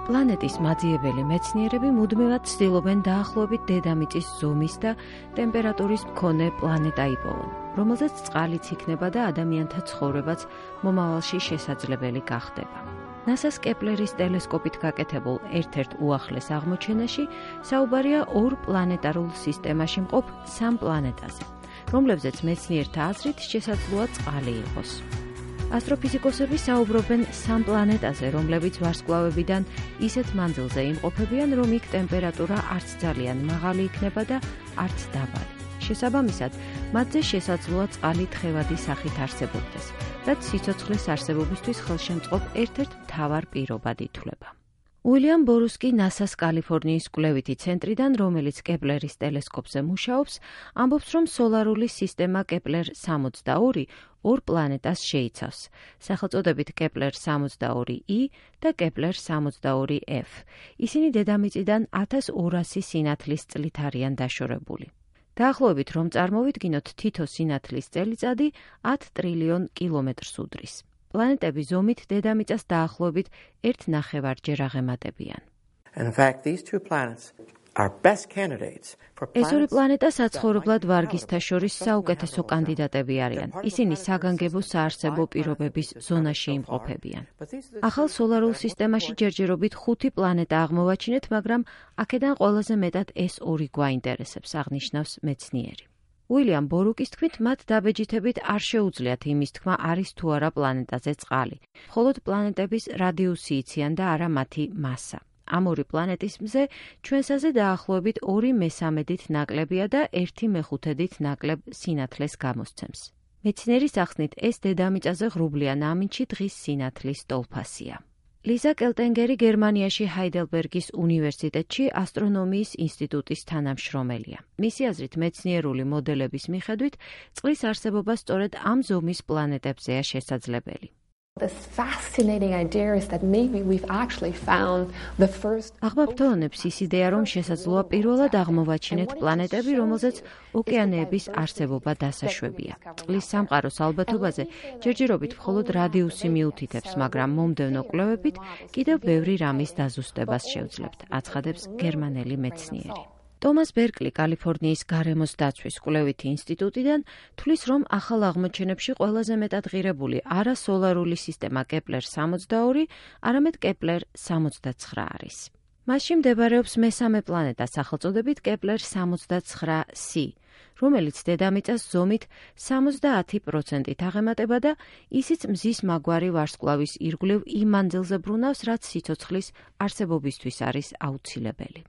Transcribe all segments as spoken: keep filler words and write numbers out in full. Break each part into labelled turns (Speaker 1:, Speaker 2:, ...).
Speaker 1: პლანეტის მაძიებელი მეცნიერები მუდმივად ცდილობენ დაახლოებით დედამიწის ზომის და ტემპერატურის მქონე პლანეტა იპოვონ, რომელზეც წყალიც იქნება და ადამიანთა ცხოვრებაც მომავალში შესაძლებელი გახდება. ნასას კეპლერის ტელესკოპით გაკეთებულ ერთ-ერთ უახლეს აღმოჩენაში საუბარია ორ პლანეტარულ სისტემაში მყოფ სამ პლანეტაზე, რომლებზეც მეცნიერთა აზრით შესაძლოა წყალი იყოს. ასტროფიზიკოსები საუბრობენ სამ პლანეტაზე, რომლებიც ვარსკვლავებიდან ისეთ მანძილზე იმყოფებიან, რომ იქ ტემპერატურა არც ძალიან მაღალი იქნება და არც დაბალი. შესაბამისად, მათზე შესაძლოა წყალი თხევადი სახით არსებობდეს, რაც სიცოცხლის არსებობისთვის ხელშემწყობ ერთ-ერთ მთავარ პირობად ითვლება. უილიამ ბორუსკი ნასას კალიფორნიის კვლევითი ცენტრიდან, რომელიც კეპლერის ტელესკოპზე მუშაობს, ამბობს, რომ სოლარული სისტემა კეპლერ სამოცდაორი ორ პლანეტას შეიცავს, სახელწოდებით კეპლერ სამოცდაორი ი და კეპლერ სამოცდაორი ეფ. ისინი დედამიწიდან ათას ორასი სინათლის წლით არიან დაშორებული. დაახლოებით რომ წარმოვიდგინოთ, თითო სინათლის წელიწადი ათ ტრილიონ კილომეტრს უდრის. პლანეტები ზომით დედამიწას დაახლოებით ერთ ნახევარჯერ აღემატებიან. ეს ორი პლანეტა საცხოვრებლად ვარგისთა შორის საუკეთესო კანდიდატები არიან. ისინი საგანგებო საარსებო პირობების ზონაში იმყოფებიან. ახალ სოლარულ სისტემაში ჯერჯერობით ხუთი პლანეტა აღმოვაჩინეთ, მაგრამ აქედან ყველაზე მეტად ეს ორი გვაინტერესებს, აღნიშნავს მეცნიერი. უილიამ ბორუკის თქმით, მათ დაბეჯითებით არ შეუძლიათ იმის თქმა, არის თუ არა პლანეტაზე წყალი. მხოლოდ პლანეტების რადიუსი იციან და არა მათი მასა. ამ ორი პლანეტის მზე ჩვენსაზე დაახლოებით ორი მესამედით ნაკლებია და ერთი მეხუთედით ნაკლებ სინათლეს გამოსცემს. მეცნიერის ახსნით, ეს დედამიწაზე ღრუბლიან ამინდში დღის სინათლის ტოლფასია. ლიზა კელტენგერი გერმანიაში ჰაიდელბერგის უნივერსიტეტში ასტრონომიის ინსტიტუტის თანამშრომელია. მისი აზრით, მეცნიერული მოდელების მიხედვით, წყლის არსებობა სწორედ ამ ზომის პლანეტებზეა შესაძლებელი. აღმაფრთოვანებს ის იდეა, რომ შესაძლოა პირველად აღმოვაჩინეთ პლანეტები, რომელზეც ოკეანეების არსებობა დასაშვებია. წყლის სამყაროს ალბათობაზე ჯერჯერობით მხოლოდ რადიუსი მიუთითებს, მაგრამ მომდევნო კვლევებით კიდევ ბევრი რამის დაზუსტებას შევძლებთ, აცხადებს გერმანელი მეცნიერი. ტომას ბერკლი კალიფორნიის გარემოს დაცვის კვლევითი ინსტიტუტიდან თვლის, რომ ახალ აღმოჩენებში ყველაზე მეტად ღირებული არა სოლარული სისტემა კეპლერ სამოცდაორი, არამედ კეპლერ სამოცდაცხრა არის. მასში მდებარეობს მესამე პლანეტა სახელწოდებით კეპლერ სამოცდაცხრა სი, რომელიც დედამიწას ზომით სამოცდაათი პროცენტით აღემატება და ისიც მზის მაგვარი ვარსკვლავის ირგვლივ იმ მანძილზე ბრუნავს, რაც სიცოცხლის არსებობისთვის არის აუცილებელი.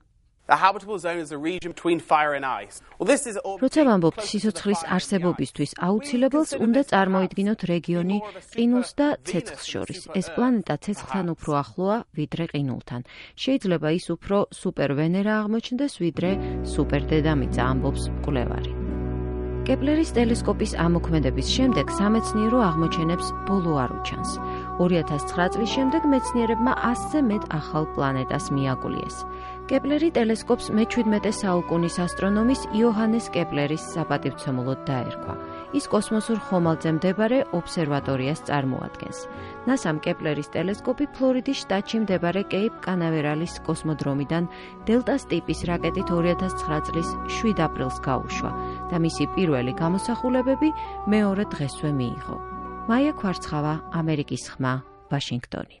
Speaker 1: როცა ვამბობთ სიცოცხლის არსებობისთვის აუცილებელს, უნდა წარმოიდგინოთ რეგიონი ყინულს და ცეცხლს შორის. ეს პლანეტა ცეცხლთან უფრო ახლოა, ვიდრე ყინულთან. შეიძლება ის უფრო სუპერვენერა აღმოჩნდეს, ვიდრე სუპერდედამიწა, ამბობს მკვლევარი. კეპლერის ტელესკოპის ამოქმედების შემდეგ სამეცნიერო აღმოჩენებს ბოლო არ უჩანს. ორი ათას ცხრა წლის შემდეგ მეცნიერებმა ასზე მეტ ახალ პლანეტას მიაკულიეს. კეპლერი ტელესკოპს მეჩვიდმეტე საუკუნის ასტრონომის იოჰანეს კეპლერის საპატივცემულოდ დაერქვა. ის კოსმოსურ ხომალდზე მდებარე ობსერვატორიას წარმოადგენს. ნასამ კეპლერის ტელესკოპი ფლორიდის შტატში მდებარე კეიპ კანავერალის კოსმოდრომიდან დელტას ტიპის რაკეტით ორი ათას ცხრა წლის შვიდ აპრილს გაუშვა და მისი პირველი გამოსახულებები მეორე დღესვე მიიღო. მაია ქვარცხავა, ამერიკის ხმა, ვაშინგტონი.